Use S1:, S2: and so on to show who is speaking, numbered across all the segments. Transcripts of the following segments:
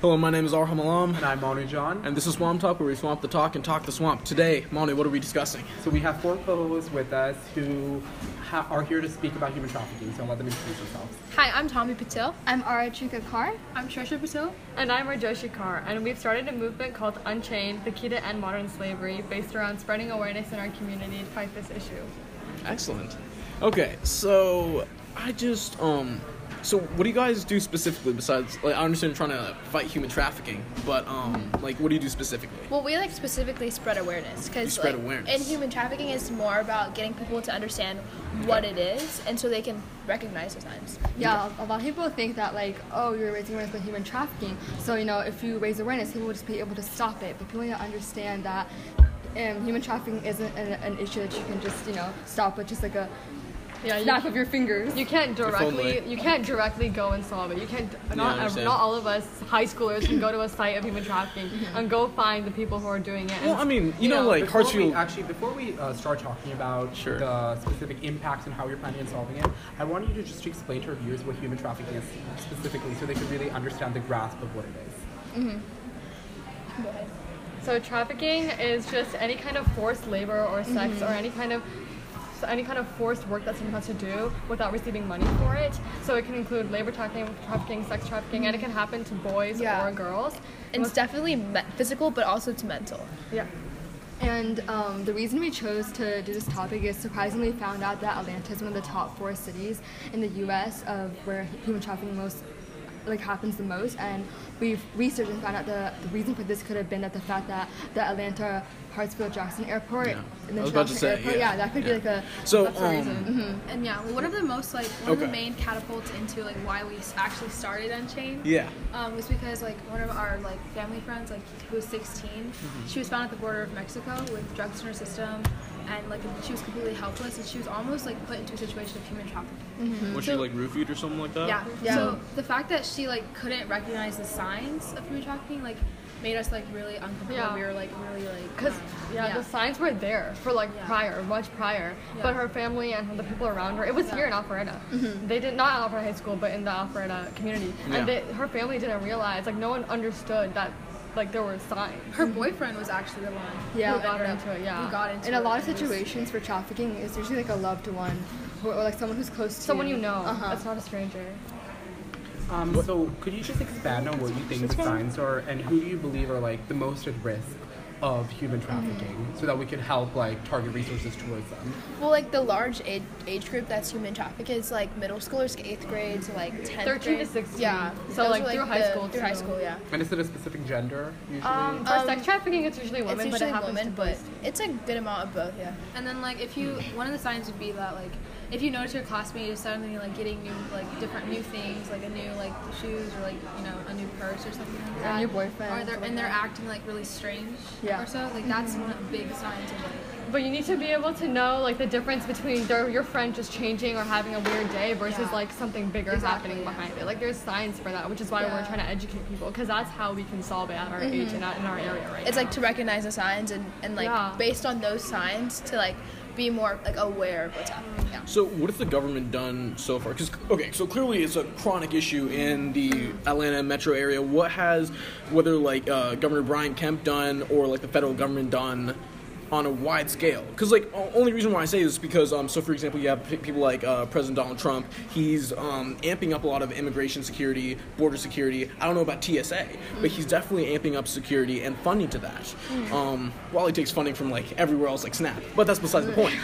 S1: Hello, my name is Arham Alam.
S2: And I'm Manu John.
S1: And this is Swamp Talk, where we swamp the talk and talk the swamp. Today, Manu, what are we discussing?
S2: So we have 4 co-hosts with us who are here to speak about human trafficking, so I'll let them introduce themselves.
S3: Hi, I'm Tommy Patel.
S4: I'm Arachika Kar.
S3: I'm Trisha Patel.
S5: And I'm Rajoshi Kar, and we've started a movement called Unchained, the Key to End Modern Slavery, based around spreading awareness in our community to fight this issue.
S1: Excellent. Okay, so so what do you guys do specifically besides, I understand you're trying to fight human trafficking, but, what do you do specifically?
S3: Well, we specifically spread awareness.
S1: You spread awareness.
S3: And human trafficking is more about getting people to understand what it is, and so they can recognize the signs.
S4: Yeah, a lot of people think that, you're raising awareness about human trafficking, so, if you raise awareness, people will just be able to stop it, but people need to understand that human trafficking isn't an issue that you can just, stop with just a snap of your fingers.
S5: You can't directly go and solve it. You can't. Not all of us high schoolers can go to a site of human trafficking and go find the people who are doing it.
S1: Well,
S2: Hartsfield. Before we start talking about the specific impacts and how you're planning on solving it, I want you to just explain to our viewers what human trafficking is specifically, so they can really understand the grasp of what it is.
S3: Mm-hmm. Go ahead.
S5: So trafficking is just any kind of forced labor or sex or any kind of forced work that someone has to do without receiving money for it. So it can include labor trafficking, sex trafficking, and it can happen to boys or girls.
S3: And it's definitely physical, but also it's mental.
S5: Yeah.
S4: And the reason we chose to do this topic is surprisingly found out that Atlanta is one of the top 4 cities in the U.S. of where human trafficking happens the most, and we've researched and found out the reason for this could have been that the fact that the Atlanta Hartsfield-Jackson Airport and the International Airport, that could be that's the reason.
S6: And one of the most one of the main catapults into why we actually started Unchained was because one of our family friends who was 16, she was found at the border of Mexico with drugs in her system, and she was completely helpless, and she was almost put into a situation of human trafficking.
S1: Was she roofied or something like that?
S6: Yeah. So the fact that she couldn't recognize the signs of human trafficking made us really uncomfortable.
S5: Yeah.
S6: We were really
S5: because the signs were there for much prior, but her family and the people around her, it was here in Alpharetta. They did not in Alpharetta High School, but in the Alpharetta community, and her family didn't realize, no one understood that there were signs.
S6: Her boyfriend was actually the one who
S4: got
S6: her into it.
S4: Who
S6: got into it.
S4: In a lot of situations for trafficking, it's usually a loved one or someone who's close to
S5: someone
S4: you.
S5: you know. It's not a stranger.
S2: So could you just expand on what you think the signs are, and who do you believe are the most at risk of human trafficking, so that we can help target resources towards them?
S3: Well, the large age group that's human trafficked is middle schoolers, 8th grade to 10th
S5: 13
S3: grade.
S5: to 16.
S3: Yeah.
S5: So through high school.
S3: Through high school, yeah.
S2: And is it a specific gender usually?
S5: For sex trafficking, it's usually women,
S3: it's usually
S5: but it happens to boys.
S3: but it's a good amount of both, yeah.
S6: And then if you one of the signs would be that if you notice your classmate is suddenly getting new different new things, a new shoes or a new purse or something like that,
S4: a new boyfriend,
S6: or they're acting really strange or so, that's one of the big signs of
S5: But you need to be able to know the difference between your friend just changing or having a weird day versus something bigger happening behind it. There's signs for that, which is why we're trying to educate people, because that's how we can solve it at our age and in our area right
S3: it's
S5: now.
S3: to recognize the signs and based on those signs to be more like aware of what's happening. Yeah.
S1: So what has the government done so far? Because so clearly it's a chronic issue in the Atlanta metro area. What has whether Governor Brian Kemp done or the federal government done on a wide scale? Because only reason why I say this is because so for example you have people like President Donald Trump. He's amping up a lot of immigration security, border security. I don't know about TSA, but he's definitely amping up security and funding to that. While he takes funding from everywhere else like SNAP, but that's besides the point.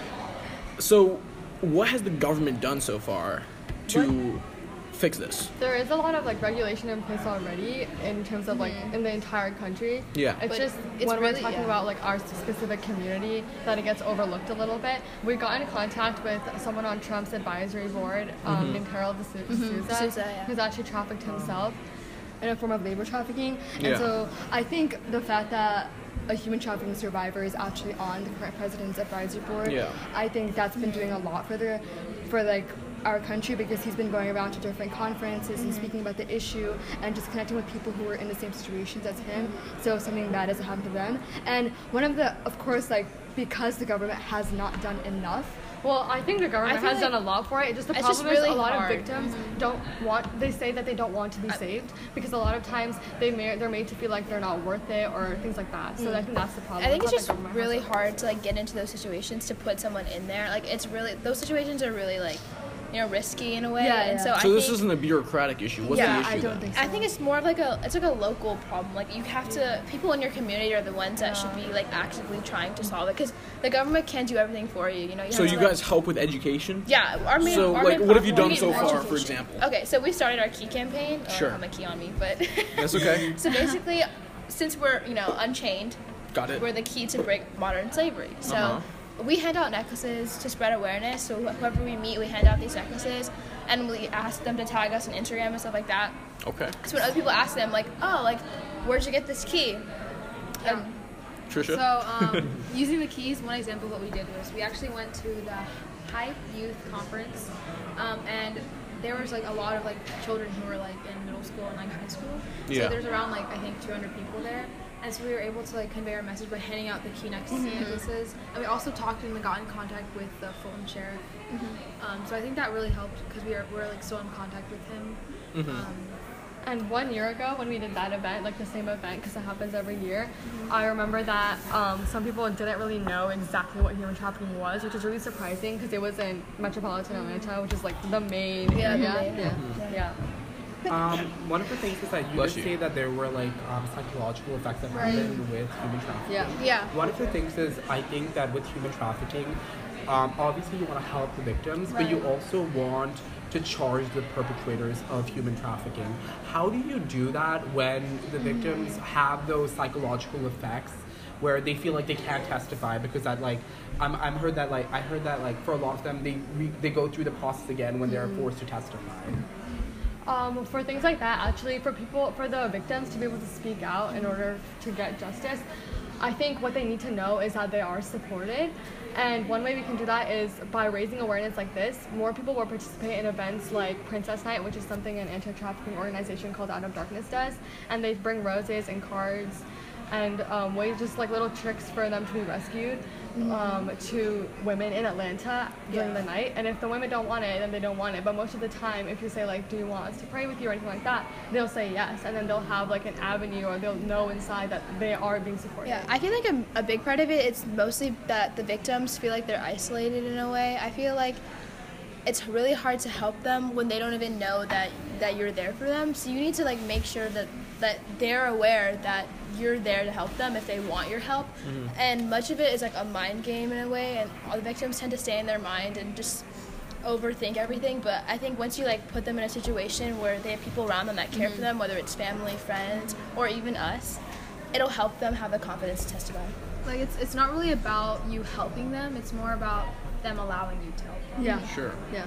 S1: So what has the government done so far to fix this?
S5: There is a lot of regulation in place already in terms of in the entire country.
S1: Yeah.
S5: It's when we're talking about our specific community that it gets overlooked a little bit. We got in contact with someone on Trump's advisory board named Harold D'Souza, who's actually trafficked himself
S4: in a form of labor trafficking.
S1: Yeah.
S4: And so I think the fact that a human trafficking survivor is actually on the current president's advisory board, I think that's been doing a lot for our country, because he's been going around to different conferences and speaking about the issue and just connecting with people who are in the same situations as him, so something bad doesn't happen to them. And one of the, of course, because the government has not done enough
S5: Well, I think the government has done a lot for it. The problem is a lot of victims they say that they don't want to be saved because a lot of times they're made to feel like they're not worth it or things like that. So I think that's the problem.
S3: I think it's just really hard to like get into those situations to put someone in there. Like it's really, those situations are really like, you know, risky in a way.
S1: Yeah, and so this isn't a bureaucratic issue. What's the issue?
S3: I don't think so. I think it's more of like it's like a local problem. Like you have to, people in your community are the ones that should be like actively trying to solve it because the government can't do everything for you. You know.
S1: So you guys help with education?
S3: Yeah,
S1: what have you done so far, for example?
S3: Okay, so we started our key campaign.
S1: Sure.
S3: I don't have a key on me, but
S1: that's okay.
S3: So basically, since we're unchained,
S1: got it.
S3: We're the key to break modern slavery. So. We hand out necklaces to spread awareness. So whoever we meet, we hand out these necklaces, and we ask them to tag us on Instagram and stuff like that.
S1: Okay.
S3: So when other people ask them, like, "Oh, like, where'd you get this key?"
S1: Trisha.
S6: So using the keys, one example of what we did was we actually went to the Hype Youth Conference, and there was like a lot of like children who were like in middle school and like high school. So there's around like I think 200 people there. And so we were able to like convey our message by handing out the key necklaces. And we also talked and got in contact with the Fulton sheriff. So I think that really helped because we're like still in contact with him.
S5: And 1 year ago when we did that event, like the same event, because it happens every year, I remember that some people didn't really know exactly what human trafficking was, which is really surprising because it was in metropolitan Atlanta, which is like the main area.
S2: One of the things is that you did say that there were like psychological effects that happen with human trafficking. One of the things is I think that with human trafficking, obviously you want to help the victims, but you also want to charge the perpetrators of human trafficking. How do you do that when the victims have those psychological effects where they feel like they can't testify because that like I heard that like for a lot of them they go through the process again when they're forced to testify.
S5: For things like that, actually, for the victims to be able to speak out in order to get justice, I think what they need to know is that they are supported. And one way we can do that is by raising awareness like this. More people will participate in events like Princess Night, which is something an anti-trafficking organization called Out of Darkness does. And they bring roses and cards and ways, just like little tricks for them to be rescued to women in Atlanta during the night. And if the women don't want it, then they don't want it. But most of the time, if you say like, do you want us to pray with you or anything like that, they'll say yes. And then they'll have like an avenue, or they'll know inside that they are being supported.
S3: Yeah, I feel like a big part of it, it's mostly that the victims feel like they're isolated in a way. I feel like it's really hard to help them when they don't even know that you're there for them. So you need to like make sure that they're aware that you're there to help them if they want your help. And much of it is like a mind game in a way, and all the victims tend to stay in their mind and just overthink everything. But I think once you like put them in a situation where they have people around them that care for them, whether it's family, friends, or even us, it'll help them have the confidence to testify.
S6: Like it's not really about you helping them, it's more about them allowing you to help them.
S5: Yeah.
S1: Sure.
S5: Yeah.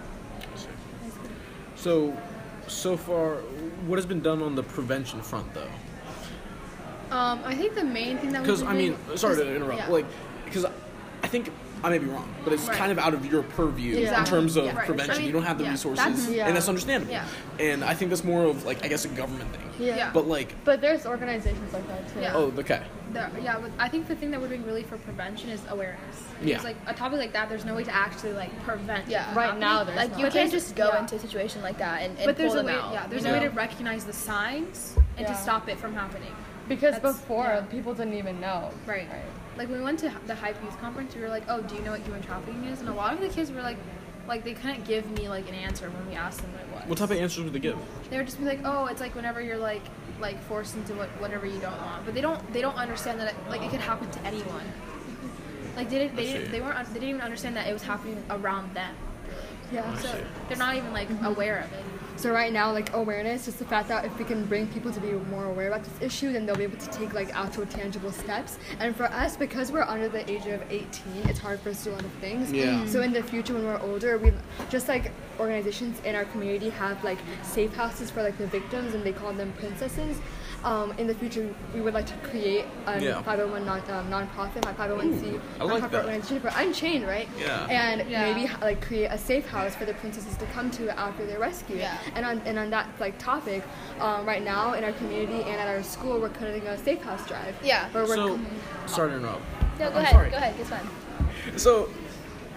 S1: So far, what has been done on the prevention front, though?
S6: I think the main thing that
S1: because I mean, sorry to interrupt, like because I think I may be wrong, but it's kind of out of your purview in terms of prevention. I mean, you don't have the resources, and that's understandable. And I think that's more of like I guess a government thing. But
S5: there's organizations like that too.
S1: Oh, okay.
S6: But I think the thing that we're doing really for prevention is awareness. Because like a topic like that, there's no way to actually like prevent.
S5: Right now, there's
S3: like you can't just go into a situation like that and
S6: but there's
S3: pull
S6: a way.
S3: them out.
S6: Yeah, there's a way to recognize the signs and to stop it from happening.
S5: Because before people didn't even know.
S6: Right. Like when we went to the Hype Youth Conference, we were like, "Oh, do you know what human trafficking is?" And a lot of the kids were like they couldn't give me like an answer when we asked them what it was.
S1: What type of answers would they give?
S6: They would just be like, "Oh, it's like whenever you're like forced into whatever you don't want." But they don't understand that it could happen to anyone. Like they didn't even understand that it was happening around them.
S5: Yeah.
S6: So they're not even like aware of it.
S4: So right now, like awareness, just the fact that if we can bring people to be more aware about this issue, then they'll be able to take like actual tangible steps. And for us, because we're under the age of 18, it's hard for us to do a lot of things.
S1: Yeah.
S4: So in the future, when we're older, we just like organizations in our community have like safe houses for like the victims, and they call them princesses. In the future, we would like to create a 501 nonprofit, my 501c nonprofit organization for Unchained, right?
S1: Yeah.
S4: And maybe like create a safe house for the princesses to come to after they're rescued.
S3: Yeah.
S4: And on that like topic, right now in our community and at our school, we're conducting a safe house drive.
S3: Yeah.
S1: So, sorry to interrupt.
S3: No, go ahead.
S1: Sorry.
S3: Go ahead. It's fine.
S1: So,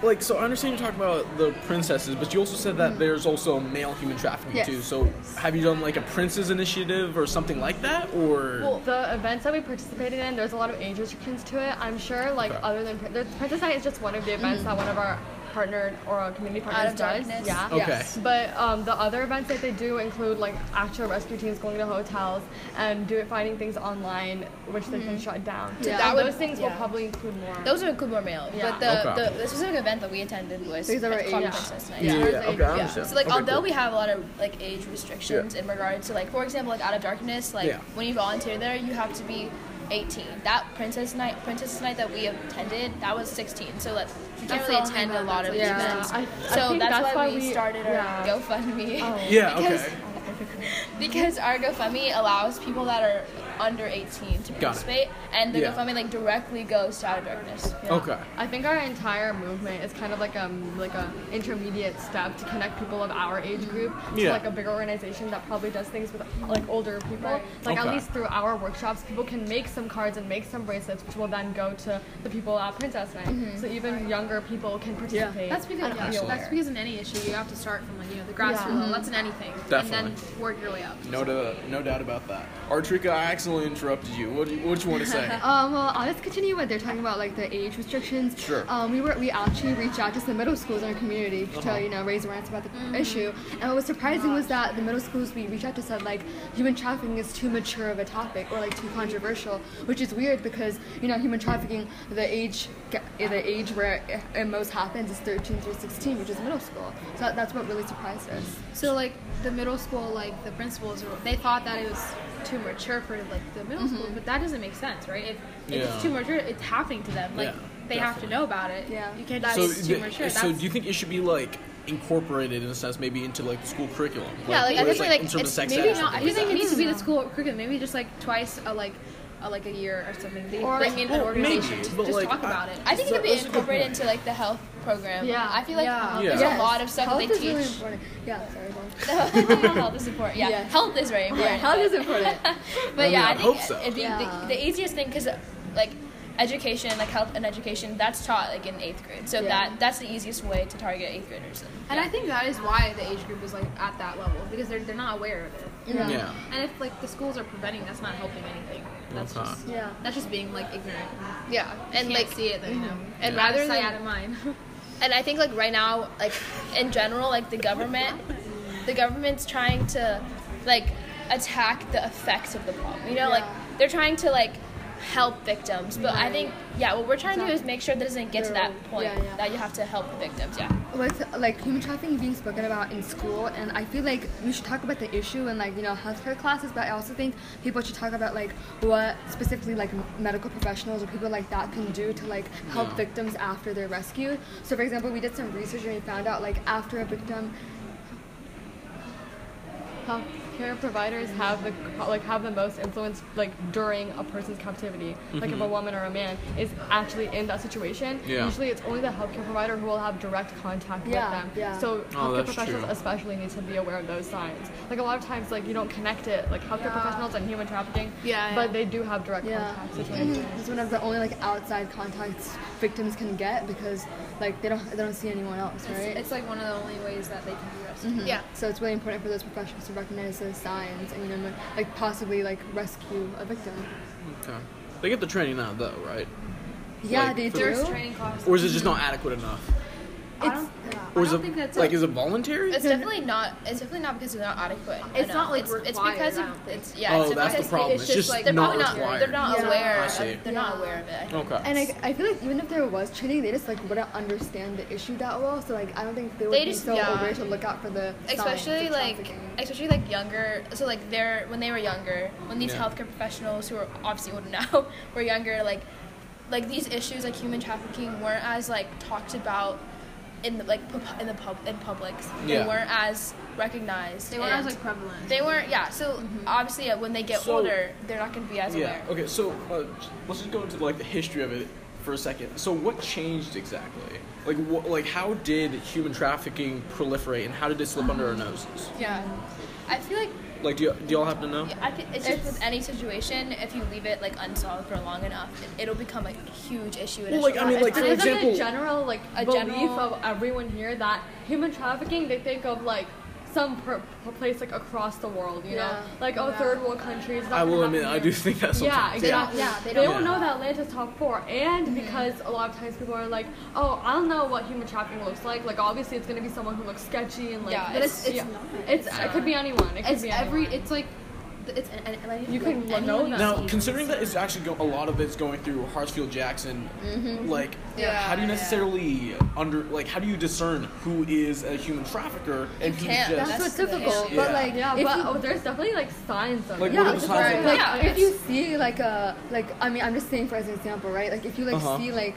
S1: like, so I understand you're talking about the princesses, but you also said that there's also male human trafficking too. So have you done like a Prince's Initiative or something like that, or?
S5: Well, the events that we participated in, there's a lot of age restrictions to it. I'm sure, like, other than the Princess Night is just one of the events that one of our partnered or community partners does. Yeah.
S1: Okay. Yes.
S5: But the other events that they do include like actual rescue teams going to hotels and finding things online, which they can shut down.
S3: Yeah.
S5: Those things will probably include more.
S3: Those would include more male.
S5: Yeah.
S3: But the specific event that we attended was called Princess Night.
S1: Yeah.
S3: So like although we have a lot of like age restrictions in regards to like, for example, like Out of Darkness, like when you volunteer there, you have to be 18. That Princess Night that we attended, that was 16. So like you can't really attend a lot of events. So that's why we started our GoFundMe. Because our GoFundMe allows people that are under 18 to participate, and the GoFundMe like directly goes to Out of Darkness.
S1: Okay.
S5: I think our entire movement is kind of like a intermediate step to connect people of our age group to like a bigger organization that probably does things with like older people. Like at least through our workshops, people can make some cards and make some bracelets, which will then go to the people at Princess Night. So even younger people can participate.
S6: That's because in any issue you have to start from like the grassroots level. That's in anything,
S1: Definitely.
S6: and then work your way up.
S1: No doubt about that. Artrika, I accidentally interrupted you. What do you want to say?
S4: Well, I'll just continue what they're talking about, like the age restrictions.
S1: Sure.
S4: We actually reached out to some middle schools in our community to raise awareness about the issue. And what was surprising was that the middle schools we reached out to said like human trafficking is too mature of a topic or like too controversial, which is weird because human trafficking, the age where it most happens is 13 through 16, which is middle school. So that's what really surprised us.
S6: So like the middle school, like the principals, they thought that it was too mature for like the middle school, but that doesn't make sense, right? If it's too mature, it's happening to them. Like they have to know about it.
S4: Yeah.
S6: You can't just it's too mature.
S1: So do you think it should be like incorporated in a sense, maybe into like the school curriculum?
S3: I definitely like
S1: in terms of sex
S6: maybe
S1: ed.
S6: not. I think it needs to be the school curriculum. Maybe just like twice a year or something. They bring in an organization to just talk about it.
S3: I think it could be incorporated into like the health program.
S6: Yeah.
S3: I feel like there's a lot of stuff they teach.
S4: Really important. Yeah, sorry.
S3: Health is important. Yeah, health is very important.
S4: Yeah, health is important.
S3: But
S1: I think
S3: so. The easiest thing, because like education, like health and education, that's taught like in 8th grade. So that's the easiest way to target 8th graders.
S6: And I think that is why the age group is like at that level, because they're not aware of it.
S1: Yeah.
S6: And if like the schools are preventing, that's not helping anything. That's just being like ignorant.
S3: Yeah, and
S6: you can't
S3: like
S6: see it, then
S3: and rather than
S6: out of mind.
S3: And I think like right now, like in general, like the government's trying to like attack the effects of the problem. Like they're trying to like help victims, but I think what we're trying to do is make sure that it doesn't get to that point that you have to help the victims.
S4: With like human trafficking being spoken about in school, and I feel like we should talk about the issue in like healthcare classes, but I also think people should talk about like what specifically like medical professionals or people like that can do to like help victims after they're rescued. So for example, we did some research and we found out like after a victim,
S5: healthcare providers have the most influence like during a person's captivity. Like if a woman or a man is actually in that situation, usually it's only the healthcare provider who will have direct contact with them. So healthcare professionals especially need to be aware of those signs. Like a lot of times, like you don't connect it, like healthcare professionals and human trafficking, but they do have direct contact situations.
S4: It's one of the only like outside contacts victims can get because like they don't see anyone else, right?
S6: It's like one of the only ways that they can be rescued.
S4: So it's really important for those professionals to recognize those signs and like possibly like rescue a victim.
S1: Okay. They get the training now though, right?
S4: Yeah,
S1: like,
S4: they do.
S6: There's training classes.
S1: Or is it just not adequate enough?
S6: I don't think that's
S1: like, is it voluntary?
S3: It's definitely not. It's definitely not because they're not adequate.
S6: It's not like required.
S3: It's because it's
S1: that's the problem.
S3: It's just
S1: like
S3: they're
S1: not
S3: probably
S1: required.
S3: They're not aware. They're not aware of it.
S1: Okay.
S4: And I feel like even if there was training, they just like wouldn't understand the issue that well. So like I don't think they would be so aware to look out for the
S3: especially like younger. So like when they were younger, when these healthcare professionals who are obviously older now were younger, like these issues like human trafficking weren't as like talked about in public. They weren't as recognized.
S6: They weren't as like prevalent.
S3: They weren't. So obviously when they get older, they're not going to be as aware.
S1: Okay. So let's just go into like the history of it for a second. So what changed exactly? Like how did human trafficking proliferate, and how did it slip under our noses?
S3: Yeah, I feel like
S1: Like, do y'all happen to know?
S3: Yeah, I think it's just with any situation, if you leave it like unsolved for long enough, it'll become a huge issue.
S1: Well, like, I mean, like, for example,
S5: a general belief of everyone here that human trafficking, they think of like some place like across the world, you know, like third world countries.
S1: I will admit, I do think that sometimes.
S5: Yeah, exactly. They don't know that Atlanta's top 4, and because a lot of times people are like, oh, I don't know what human trafficking looks like. Like obviously, it's gonna be someone who looks sketchy and like.
S6: Yeah, but it
S5: could be anyone. It could be anyone.
S6: It's like.
S5: You can know that.
S1: Now, considering that it's actually a lot of it's going through Hartsfield-Jackson, like, how do you necessarily how do you discern who is a human trafficker and who's just?
S4: That's what's difficult. But like,
S5: there's definitely like signs of
S1: like,
S5: it.
S1: what are the signs?
S4: Like, if you see like I mean, I'm just saying for as an example, right? Like, if you see like,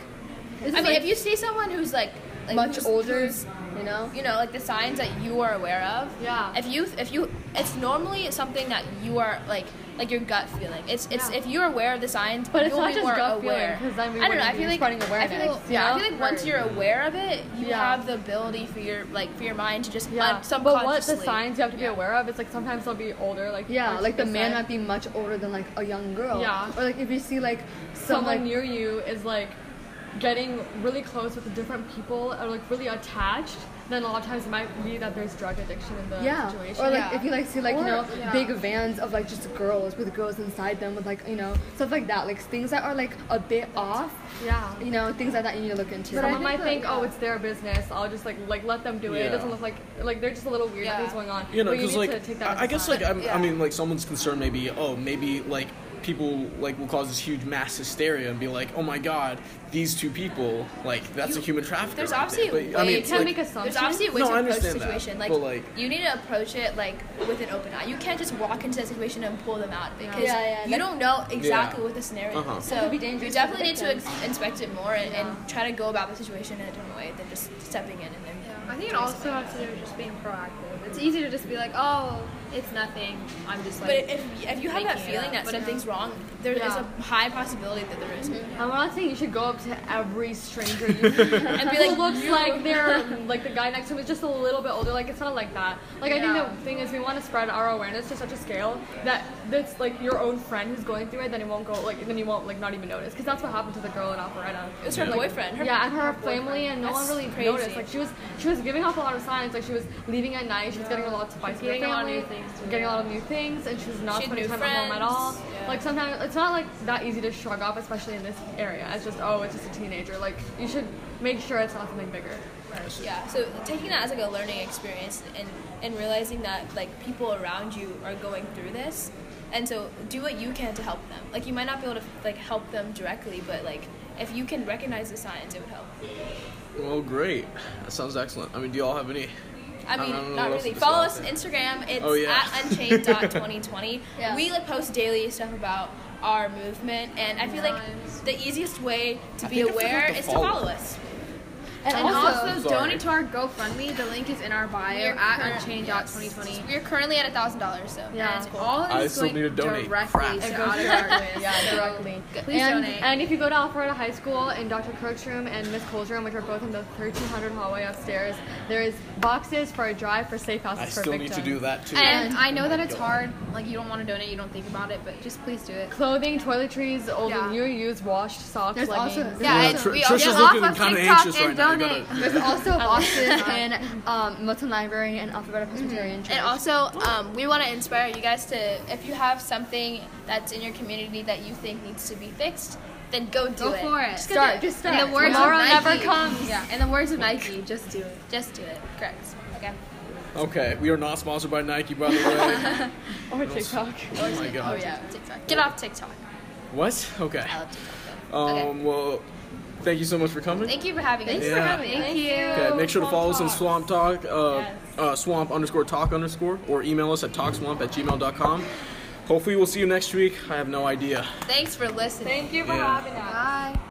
S3: if you see someone who's like
S4: much older.
S3: You know, like the signs that you are aware of.
S5: Yeah.
S3: If you, it's normally something that you are like your gut feeling. It's if you're aware of the signs,
S5: but it's
S3: you'll
S5: not
S3: be
S5: just
S3: more
S5: gut
S3: aware.
S5: Feeling, I
S3: don't know. I feel like
S5: spreading awareness.
S3: I feel like once you're aware of it, you have the ability for your mind to just subconsciously.
S5: But what the signs you have to be aware of? It's like sometimes they'll be older, like
S4: like the man might be much older than like a young girl.
S5: Yeah.
S4: Or like if you see like
S5: someone near you is like getting really close with the different people or like really attached, then a lot of times it might be that there's drug addiction in the situation.
S4: Or like if you like see like big vans of like just girls with girls inside them with like stuff like that, like things that are like a bit off. Things like that you need to look into.
S5: But someone might think, oh, it's their business. I'll just like let them do it. It doesn't look like they're just a little weird. Things going on.
S1: Because like I guess like I mean like someone's concerned maybe like people like will cause this huge mass hysteria and be like, oh my god, these two people, like that's a human trafficker.
S3: There's obviously
S5: you can't make assumptions.
S3: There's obviously ways to approach the situation.
S1: That,
S3: like you need to approach it like with an open eye. You can't just walk into the situation and pull them out because you don't know exactly what the scenario is. So you definitely need to inspect it more and try to go about the situation in a different way than just stepping in and then.
S6: I think it also has to do with just being proactive. It's easy to just be like, oh, it's nothing. I'm just like.
S3: But if you have that feeling that something's wrong, there is a high possibility that there is.
S5: I'm not saying you should go up to every stranger you meet and be like, looks like they're like the guy next to him is just a little bit older. Like it's not like that. Like I think the thing is we want to spread our awareness to such a scale that that's like your own friend who's going through it. Then it won't go then you won't like not even notice because that's what happened to the girl in Alpharetta.
S3: It was her boyfriend.
S5: And her family and no one really noticed. Like she was giving off a lot of signs. Like she was leaving at night. She was getting a lot of spice with her family, getting a lot of new things, and she was not spending time at home at all. Like sometimes it's not like that easy to shrug off, especially in this area. It's just it's just a teenager. Like you should make sure it's not something bigger.
S3: Yeah. So taking that as like a learning experience and realizing that like people around you are going through this, and so do what you can to help them. Like you might not be able to like help them directly, but like if you can recognize the signs, it would help.
S1: Well, great. That sounds excellent. I mean, do y'all have any?
S3: I mean, not really. Follow us on Instagram. It's at unchained.2020. We like post daily stuff about our movement, and I feel like the easiest way to be aware is to follow us.
S6: And also donate to our GoFundMe. The link is in our bio at unchained.2020.
S3: We're currently at $1,000, so that's cool.
S6: All of
S1: I
S6: this
S1: still need to donate.
S6: Directly to Out of Darkness.
S5: Directly.
S6: Please donate.
S5: And if you go to Alpharetta High School in Dr. Kirk's room and Miss Cole's room, which are both in the 1300 hallway upstairs, there is boxes for a drive for safe houses for victims.
S1: I still need to do that too.
S6: And I know that it's hard. Like you don't want to donate, you don't think about it, but just please do it.
S5: Clothing, toiletries, old and new used, washed socks, leggings.
S1: Trisha's looking kind of anxious right now.
S4: There's also boxes in Milton Library and Alpharetta Presbyterian Church.
S3: And also, we want to inspire you guys to, if you have something that's in your community that you think needs to be fixed, then go do it.
S6: Go for it.
S3: Just start.
S6: In the words
S5: Tomorrow
S6: of
S5: never
S6: Nike.
S5: comes.
S6: Yeah. In the words of Nike, just do it.
S3: Just do it. Correct. Okay.
S1: Okay, we are not sponsored by Nike, by the way.
S5: Or TikTok.
S1: Oh my god.
S3: Oh yeah, TikTok. Get off TikTok.
S1: What? Okay.
S3: I love TikTok.
S1: Well, thank you so much for coming.
S3: Thank you for having us.
S6: Thanks for having me. Thank you.
S1: Okay, make sure to follow us on Swamp Talk, swamp_talk_, or email us at talkswamp@gmail.com. Hopefully we'll see you next week. I have no idea.
S3: Thanks for listening.
S5: Thank you for having us.
S3: Bye.